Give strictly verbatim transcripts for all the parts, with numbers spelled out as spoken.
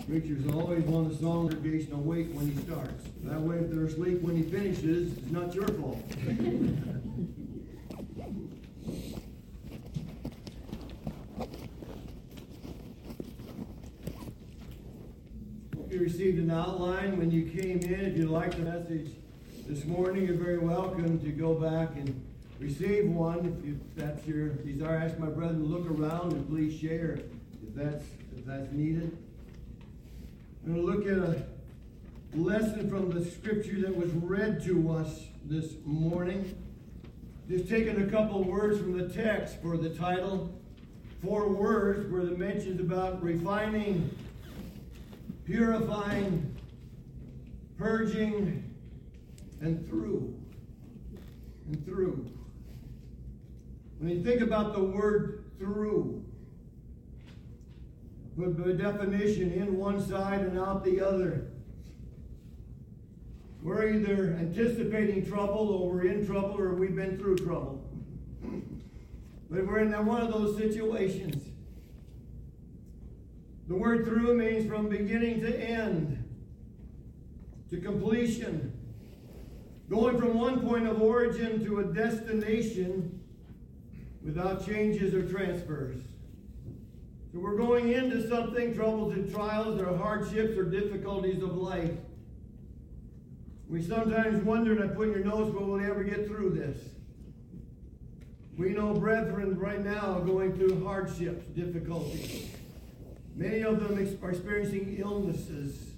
Preachers always want the congregation awake when he starts. That way, if they're asleep when he finishes, it's not your fault. You received an outline when you came in. If you liked the message this morning, you're very welcome to go back and receive one. If, you, if that's your desire, ask my brethren to look around and please share if that's if that's needed. I'm going to look at a lesson from the scripture that was read to us this morning. Just taking a couple of words from the text for the title. Four words where the mentions about refining, purifying, purging, and through. And through. When you think about the word through, put the definition in one side and out the other. We're either anticipating trouble, or we're in trouble, or we've been through trouble. But we're in one of those situations. The word through means from beginning to end, to completion, going from one point of origin to a destination without changes or transfers. So we're going into something, troubles and trials, or hardships or difficulties of life. We sometimes wonder, and I put in your notes, will we ever get through this? We know brethren right now are going through hardships, difficulties. Many of them are experiencing illnesses,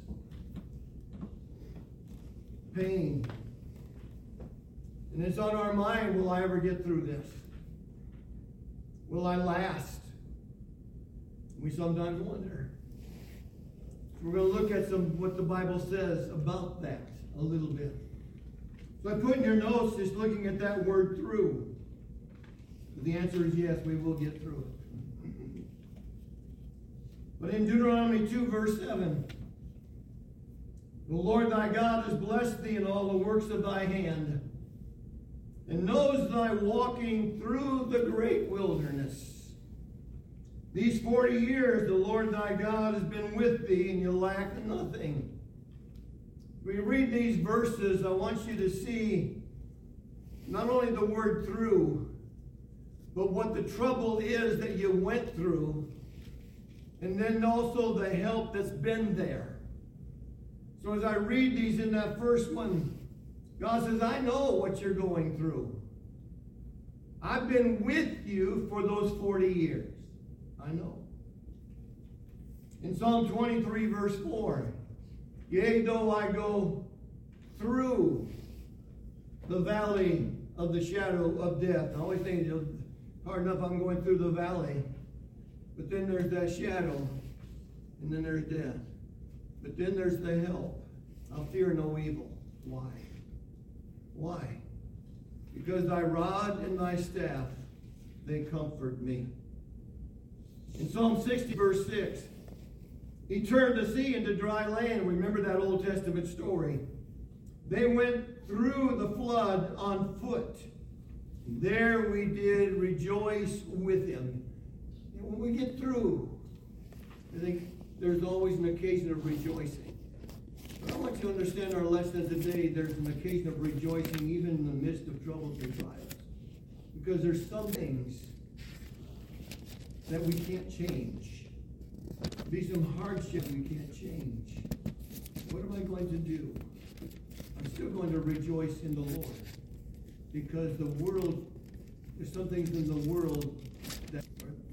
pain. And it's on our mind, will I ever get through this? Will I last? We sometimes wonder. So we're going to look at some what the Bible says about that a little bit. So I put in your notes just looking at that word through. The answer is yes, we will get through it. But in Deuteronomy two, verse seven, the Lord thy God has blessed thee in all the works of thy hand, and knows thy walking through the great wilderness. These forty years the Lord thy God has been with thee, and you lack nothing. When you read these verses, I want you to see not only the word through, but what the trouble is that you went through, and then also the help that's been there. So as I read these in that first one, God says, I know what you're going through. I've been with you for those forty years. I know. In Psalm twenty-three, verse four, yea, though I go through the valley of the shadow of death. I always think, hard enough I'm going through the valley, but then there's that shadow, and then there's death. But then there's the help. I'll fear no evil. Why? Why? Because thy rod and thy staff, they comfort me. In Psalm sixty, verse six, he turned the sea into dry land. Remember that Old Testament story. They went through the flood on foot. There we did rejoice with him. And when we get through, I think there's always an occasion of rejoicing. But I want you to understand our lesson today. There's an occasion of rejoicing even in the midst of troubles and trials. Because there's some things that we can't change. There'll be some hardship we can't change. What am I going to do? I'm still going to rejoice in the Lord. Because the world, there's some things in the world that,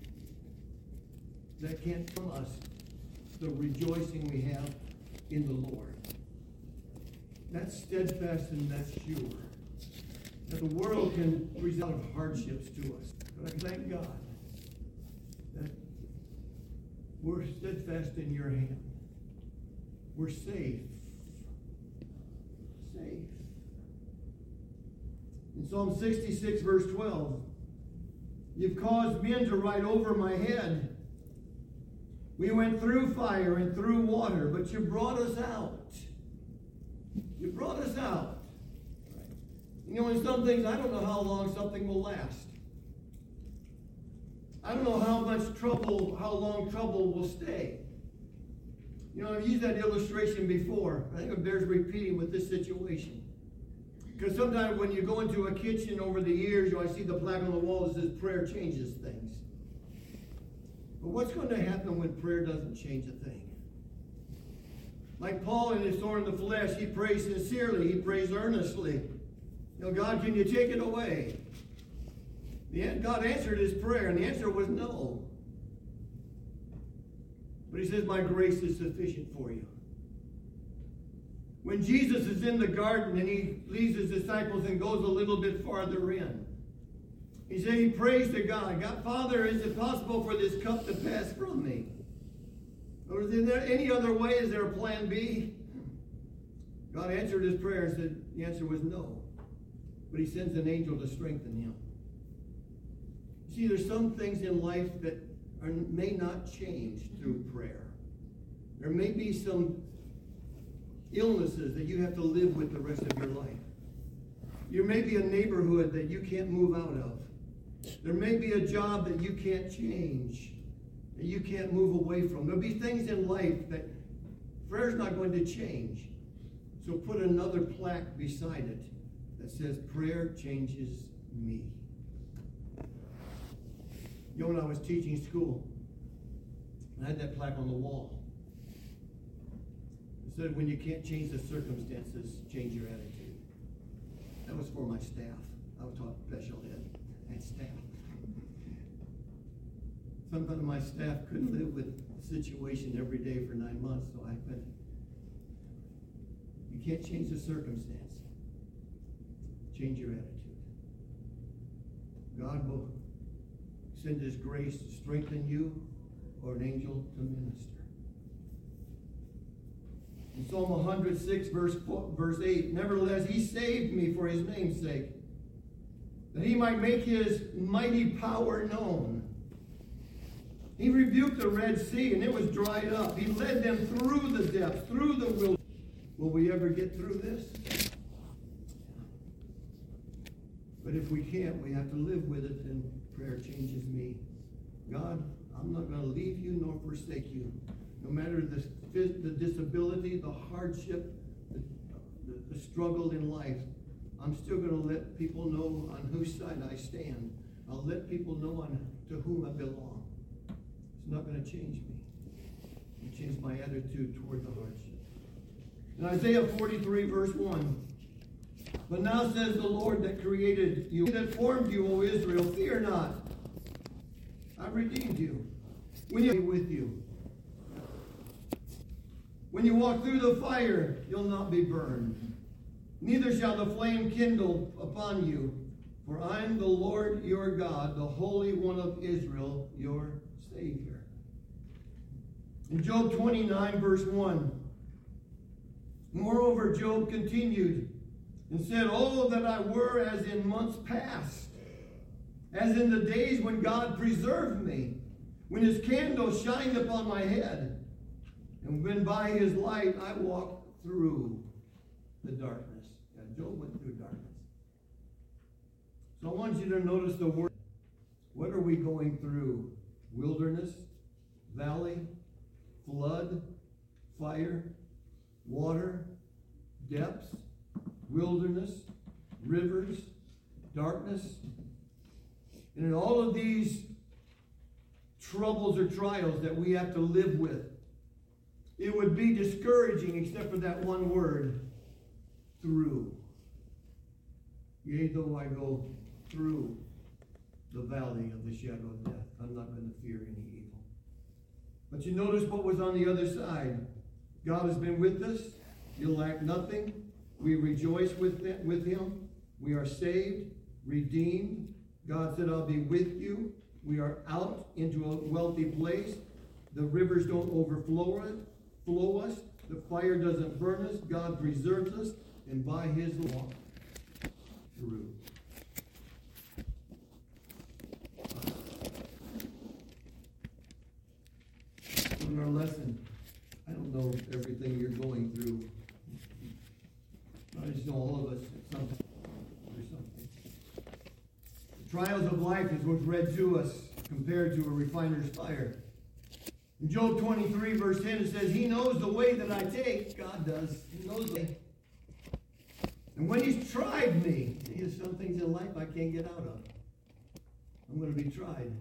that can't tell us the rejoicing we have in the Lord. That's steadfast and that's sure. That the world can result of hardships to us. But I thank God that we're steadfast in your hand. We're safe. Safe. In Psalm sixty-six, verse twelve, you've caused men to ride over my head. We went through fire and through water, but you brought us out. You brought us out. You know, in some things, I don't know how long something will last. I don't know how much trouble, how long trouble will stay. You know, I've used that illustration before. I think it bears repeating with this situation. Because sometimes when you go into a kitchen over the years, you know, I see the plaque on the wall that says prayer changes things. But what's going to happen when prayer doesn't change a thing? Like Paul in his thorn in the flesh, he prays sincerely, he prays earnestly. You know, God, can you take it away? The, God answered his prayer, and the answer was no. But he says, my grace is sufficient for you. When Jesus is in the garden and he leaves his disciples and goes a little bit farther in, he said, he prays to God. God, Father, is it possible for this cup to pass from me? Or is there any other way? Is there a plan B? God answered his prayer and said, the answer was no. But he sends an angel to strengthen him. See, there's some things in life that are, may not change through prayer. There may be some illnesses that you have to live with the rest of your life. There may be a neighborhood that you can't move out of. There may be a job that you can't change, that you can't move away from. There'll be things in life that prayer's not going to change. So put another plaque beside it that says, prayer changes me. You know, when I was teaching school, I had that plaque on the wall. It said, when you can't change the circumstances, change your attitude. That was for my staff. I was taught special ed and staff. Sometimes my staff couldn't live with the situation every day for nine months, so I said, you can't change the circumstance. Change your attitude. God will send his grace to strengthen you or an angel to minister. In Psalm one hundred six, verse, four, verse eight, nevertheless, he saved me for his name's sake, that he might make his mighty power known. He rebuked the Red Sea, and it was dried up. He led them through the depths, through the wilderness. Will we ever get through this? But if we can't, we have to live with it, and prayer changes me. God, I'm not going to leave you nor forsake you. No matter the, the disability, the hardship, the, the, the struggle in life, I'm still going to let people know on whose side I stand. I'll let people know on to whom I belong. It's not going to change me. It change my attitude toward the hardship. In Isaiah forty-three, verse one, but now says the Lord that created you, that formed you, O Israel, fear not. I redeemed you. When you be with you. When you walk through the fire, you'll not be burned. Neither shall the flame kindle upon you. For I am the Lord your God, the Holy One of Israel, your Savior. In Job twenty-nine, verse one, moreover, Job continued and said, oh, that I were as in months past, as in the days when God preserved me, when his candle shined upon my head, and when by his light I walked through the darkness. Yeah, Job went through darkness. So I want you to notice the word. What are we going through? Wilderness, valley, flood, fire, water, depths, wilderness, rivers, darkness. And in all of these troubles or trials that we have to live with, it would be discouraging except for that one word, through. Yea, though I go through the valley of the shadow of death, I'm not going to fear any evil. But you notice what was on the other side. God has been with us. You'll lack nothing. We rejoice with, them, with him. We are saved, redeemed. God said, I'll be with you. We are out into a wealthy place. The rivers don't overflow it, flow us. The fire doesn't burn us. God preserves us. And by his law, through. In our lesson, I don't know everything you're going through. I just know all of us at some point or something. The trials of life is what's read to us compared to a refiner's fire. In Job twenty-three, verse ten, it says, He knows the way that I take. God does. He knows the way. And when He's tried me, there's some things in life I can't get out of. I'm going to be tried.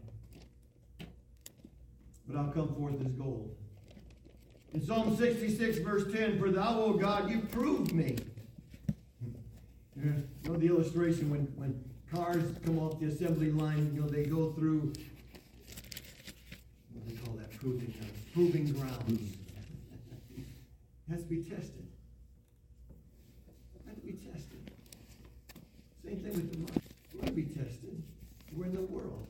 But I'll come forth as gold. In Psalm sixty-six, verse ten, For thou, O God, you proved me. You know the illustration when, when cars come off the assembly line, you know, they go through, what do they call that, proving, uh, proving grounds. It has to be tested. It has to be tested. Same thing with the mind. We're going to be tested. We're in the world.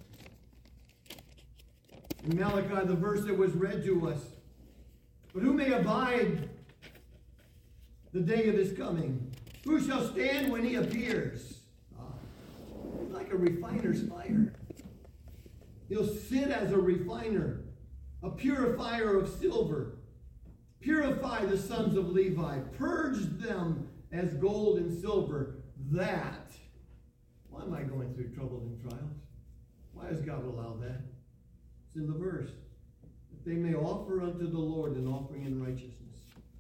In Malachi, the verse that was read to us, But who may abide the day of His coming? Who shall stand when He appears? Ah, like a refiner's fire. He'll sit as a refiner, a purifier of silver. Purify the sons of Levi. Purge them as gold and silver. That. Why am I going through troubles and trials? Why has God allowed that? It's in the verse. That they may offer unto the Lord an offering in righteousness.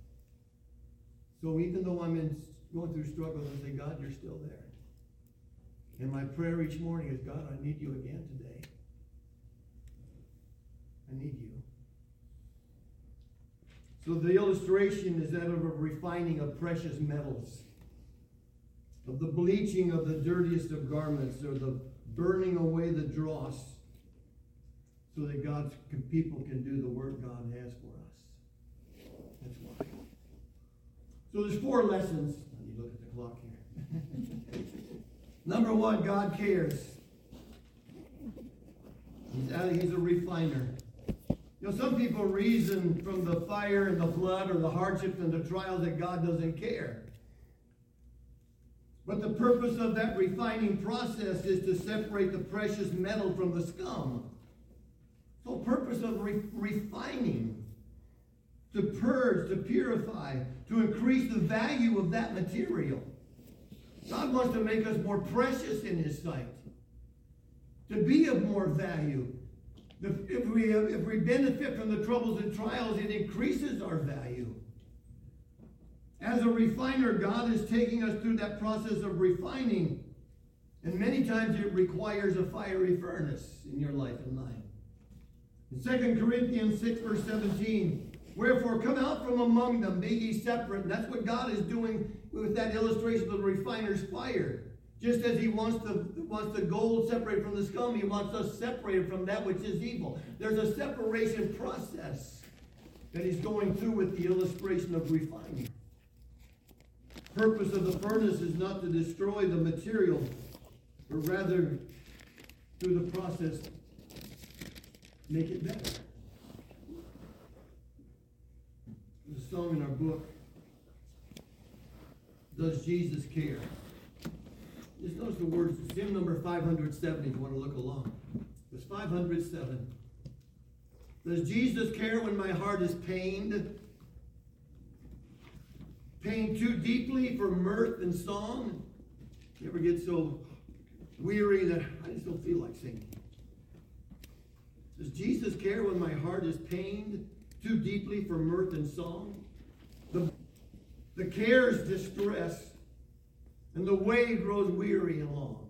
So even though I'm in, going through struggles, I say, God, you're still there. And my prayer each morning is, God, I need you again today. I need you. So the illustration is that of a refining of precious metals, of the bleaching of the dirtiest of garments, or the burning away the dross, so that God's people can do the work God has for us. That's why. So there's four lessons. Let me look at the clock here. Number one, God cares. He's, uh, he's a refiner. You know, some people reason from the fire and the flood or the hardships and the trials that God doesn't care. But the purpose of that refining process is to separate the precious metal from the scum. So purpose of re- refining, to purge, to purify, to increase the value of that material. God wants to make us more precious in His sight, to be of more value. If we, if we benefit from the troubles and trials, it increases our value. As a refiner, God is taking us through that process of refining. And many times it requires a fiery furnace in your life and mine. In Second Corinthians six, verse seventeen, Wherefore come out from among them, be ye separate. And that's what God is doing with that illustration of the refiner's fire. Just as He wants the, wants the gold separated from the scum, He wants us separated from that which is evil. There's a separation process that He's going through with the illustration of refining. The purpose of the furnace is not to destroy the material, but rather, through the process, make it better. There's a song in our book, Does Jesus Care? Just notice the words, it's hymn number five hundred seven if you want to look along. It's five hundred seven. Does Jesus care when my heart is pained? Pained too deeply for mirth and song? You ever get so weary that I just don't feel like singing? Does Jesus care when my heart is pained too deeply for mirth and song? The, the care is distress, and the way grows weary and long.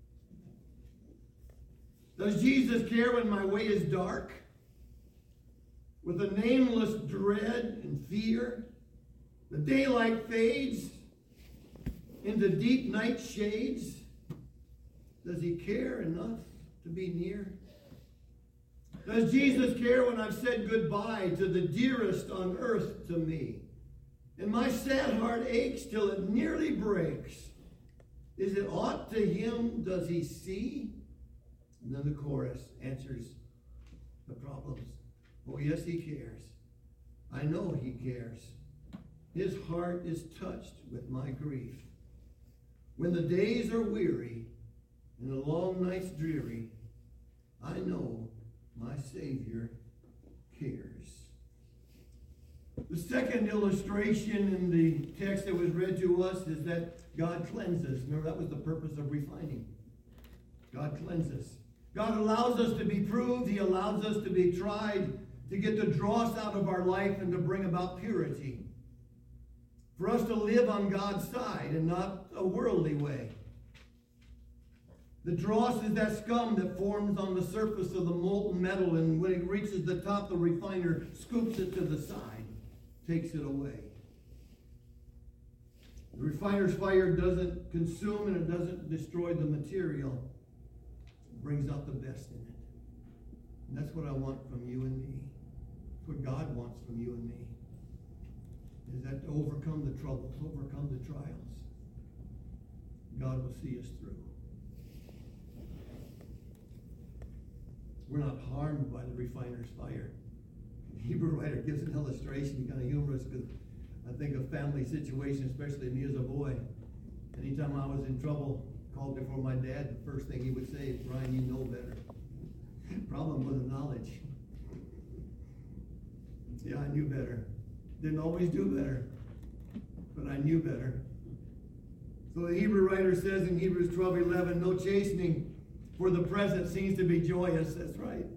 Does Jesus care when my way is dark, with a nameless dread and fear? The daylight fades into deep night shades. Does He care enough to be near? Does Jesus care when I've said goodbye to the dearest on earth to me, and my sad heart aches till it nearly breaks? Is it aught to Him does He see? And then the chorus answers the problems. Oh, yes, He cares. I know He cares. His heart is touched with my grief. When the days are weary and the long nights dreary, I know my Savior cares. The second illustration in the text that was read to us is that God cleanses. Remember, that was the purpose of refining. God cleanses. God allows us to be proved. He allows us to be tried to get the dross out of our life and to bring about purity. For us to live on God's side and not a worldly way. The dross is that scum that forms on the surface of the molten metal, and when it reaches the top, the refiner scoops it to the side, takes it away. The refiner's fire doesn't consume and it doesn't destroy the material. It brings out the best in it. And that's what I want from you and me. That's what God wants from you and me. Is that to overcome the troubles, overcome the trials. God will see us through. We're not harmed by the refiner's fire. The Hebrew writer gives an illustration, kind of humorous, because I think of family situations, especially me as a boy. Anytime I was in trouble, called before my dad, the first thing he would say is, "Brian, you know better." Problem wasn't knowledge. Yeah, I knew better. Didn't always do better, but I knew better. So the Hebrew writer says in Hebrews twelve eleven, no chastening for the present seems to be joyous. That's right.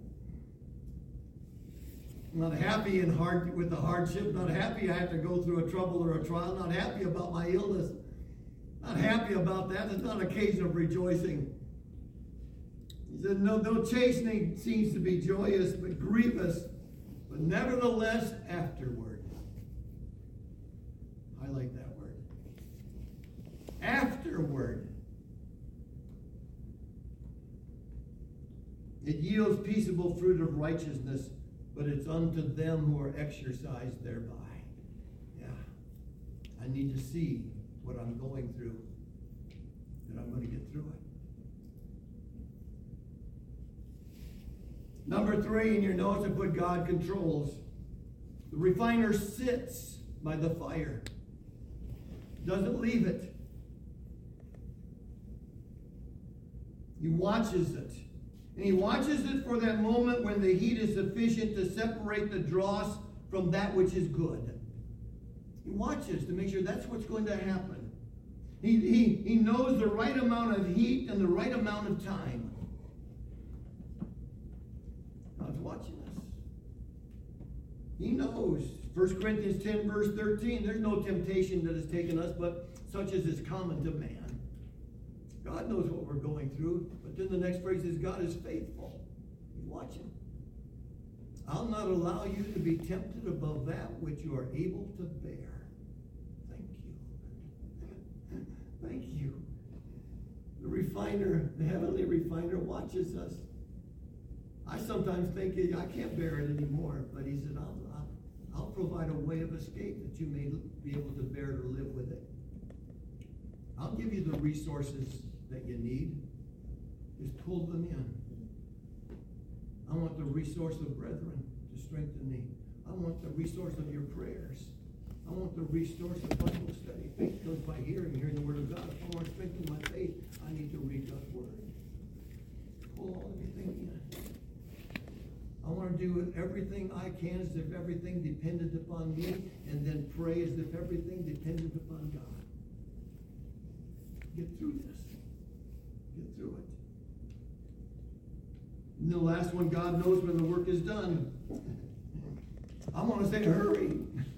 I'm not happy in hard, with the hardship. Not happy I have to go through a trouble or a trial. Not happy about my illness. Not happy about that. It's not an occasion of rejoicing. He said, no, no chastening seems to be joyous, but grievous, but nevertheless afterward. Highlight that word. Afterward. It yields peaceable fruit of righteousness, but it's unto them who are exercised thereby. Yeah. I need to see what I'm going through, that I'm going to get through it. Number three, in your notes, I put God controls. The refiner sits by the fire. Doesn't leave it. He watches it. And he watches it for that moment when the heat is sufficient to separate the dross from that which is good. He watches to make sure that's what's going to happen. He, he, he knows the right amount of heat and the right amount of time. God's watching us. He knows. First Corinthians ten, verse thirteen, there's no temptation that has taken us, but such as is common to man. God knows what we're going through, but then the next phrase is, God is faithful. He's watching. I'll not allow you to be tempted above that which you are able to bear. Thank you. Thank you. The refiner, the heavenly refiner, watches us. I sometimes think, I can't bear it anymore, but he said, I'll, I'll, I'll provide a way of escape that you may be able to bear it or live with it. I'll give you the resources that you need. Just pull them in. I want the resource of brethren to strengthen me. I want the resource of your prayers. I want the resource of Bible study. Faith comes by hearing, hearing the word of God. If I want to strengthen my faith, I need to read God's word. Pull all everything in. I want to do everything I can as if everything depended upon me, and then pray as if everything depended upon God. Get through this. Get through it. And the last one, God knows when the work is done. I want to say, hurry.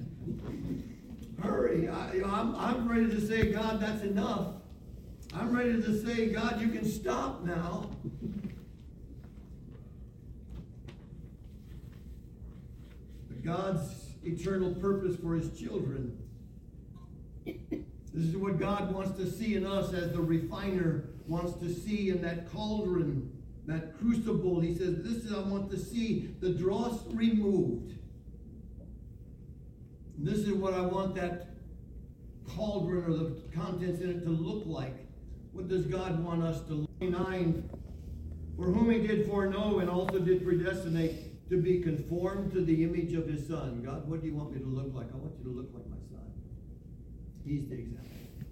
Hurry. I, I'm, I'm ready to say, God, that's enough. I'm ready to say, God, you can stop now. But God's eternal purpose for his children. This is what God wants to see in us, as the refiner wants to see in that cauldron, that crucible. He says, this is, I want to see the dross removed. And this is what I want that cauldron or the contents in it to look like. What does God want us to look like? nine, for whom he did foreknow and also did predestinate to be conformed to the image of his Son. God, what do you want me to look like? I want you to look like my Son. He's the example.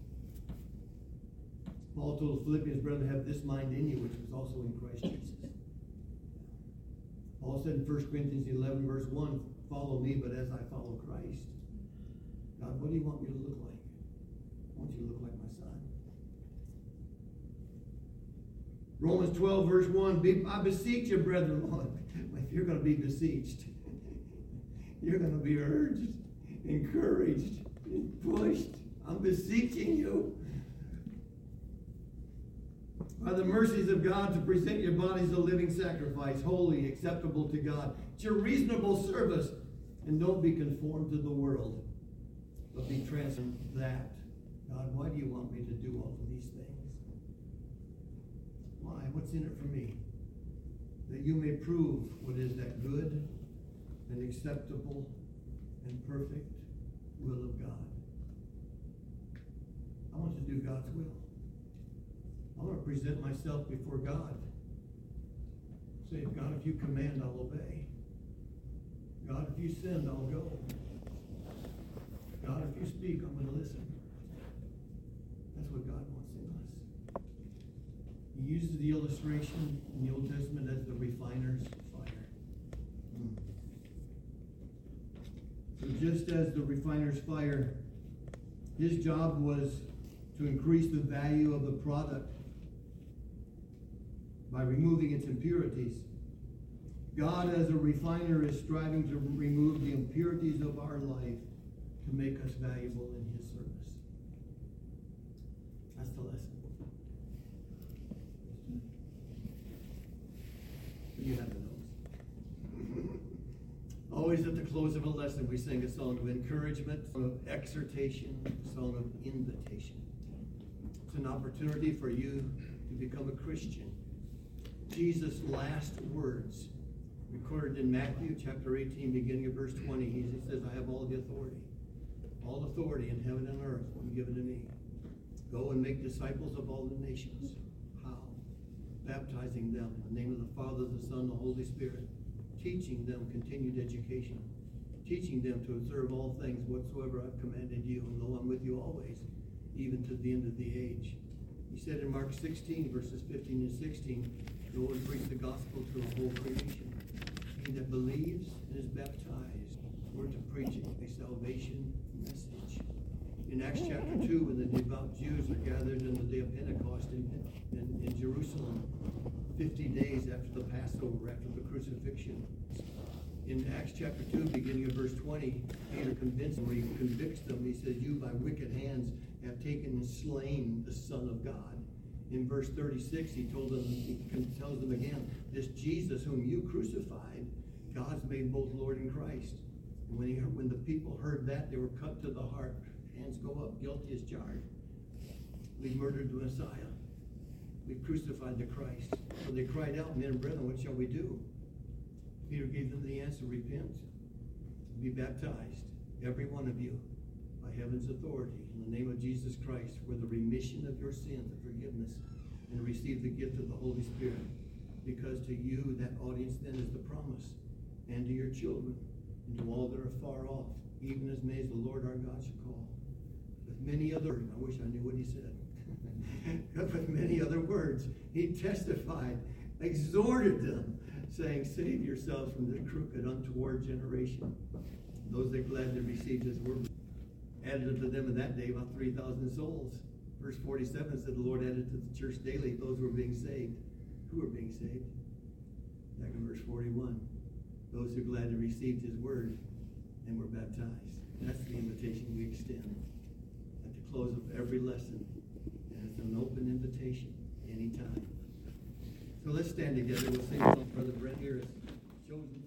Paul told the Philippians, brethren, have this mind in you, which was also in Christ Jesus. Paul said in First Corinthians eleven, verse one, follow me, but as I follow Christ. God, what do you want me to look like? I want you to look like my Son. Romans twelve, verse one, be, I beseech you, brethren, if you're going to be beseeched, You're going to be urged, encouraged, pushed. I'm beseeching you by the mercies of God to present your bodies a living sacrifice, holy, acceptable to God. It's your reasonable service. And don't be conformed to the world, but be transformed that. God, why do you want me to do all of these things? Why? What's in it for me? That you may prove what is that good and acceptable and perfect will of God. I want to do God's will. I want to present myself before God. Say, God, if you command, I'll obey. God, if you send, I'll go. God, if you speak, I'm going to listen. That's what God wants in us. He uses the illustration in the Old Testament as the refiner's fire. Mm. So just as the refiner's fire, his job was to increase the value of the product by removing its impurities. God, as a refiner, is striving to remove the impurities of our life to make us valuable in his service. That's the lesson. You have the notes. Always at the close of a lesson, we sing a song of encouragement, a song of exhortation, a song of invitation. It's an opportunity for you to become a Christian. Jesus' last words, recorded in Matthew chapter eighteen, beginning of verse twenty, he says, I have all the authority. All authority in heaven and earth will be given to me. Go and make disciples of all the nations. How? Baptizing them in the name of the Father, the Son, the Holy Spirit. Teaching them continued education. Teaching them to observe all things whatsoever I've commanded you. And lo, I'm with you always, even to the end of the age. He said in Mark sixteen, verses fifteen and sixteen, go and preach the gospel to the whole creation. He that believes and is baptized, we're to preach a salvation message. In Acts chapter two, when the devout Jews are gathered on the day of Pentecost in, in, in Jerusalem, fifty days after the Passover, after the crucifixion. In Acts chapter two, beginning of verse twenty, Peter convinced them, or he convicts them. He says, you by wicked hands have taken and slain the Son of God. In verse thirty-six, he told them, he tells them again, this Jesus whom you crucified, God's made both Lord and Christ. And when, he heard, when the people heard that, they were cut to the heart. Hands go up, guilty as charged. We murdered the Messiah. We crucified the Christ. So they cried out, men and brethren, what shall we do? Peter gave them the answer, repent, be baptized, every one of you, by heaven's authority, in the name of Jesus Christ, for the remission of your sins and forgiveness, and receive the gift of the Holy Spirit. Because to you, that audience then is the promise, and to your children, and to all that are far off, even as many as the Lord our God shall call. With many other, I wish I knew what he said. With many other words, he testified, exhorted them, saying, save yourselves from this crooked, untoward generation. Those that gladly received his word added unto them in that day about three thousand souls. Verse forty-seven said the Lord added to the church daily those who were being saved. Who were being saved? Back in verse forty-one. Those who gladly received his word and were baptized. That's the invitation we extend at the close of every lesson. And it's an open invitation anytime. So let's stand together. We'll sing a song. Brother Brent here has chosen.